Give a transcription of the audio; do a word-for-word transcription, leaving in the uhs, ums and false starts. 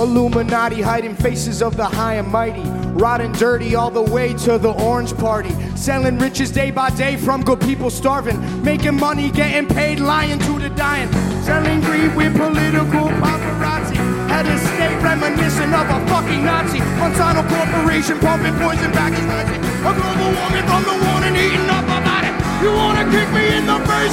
Illuminati hiding faces of the high and mighty, rotten dirty all the way to the orange party, selling riches day by day from good people starving, making money, getting paid, lying to the dying, selling greed with political paparazzi, head of state reminiscent of a fucking Nazi, Monsanto Corporation pumping poison back his Nazi, a global warming from the warning eating up our body. You wanna kick me in the face?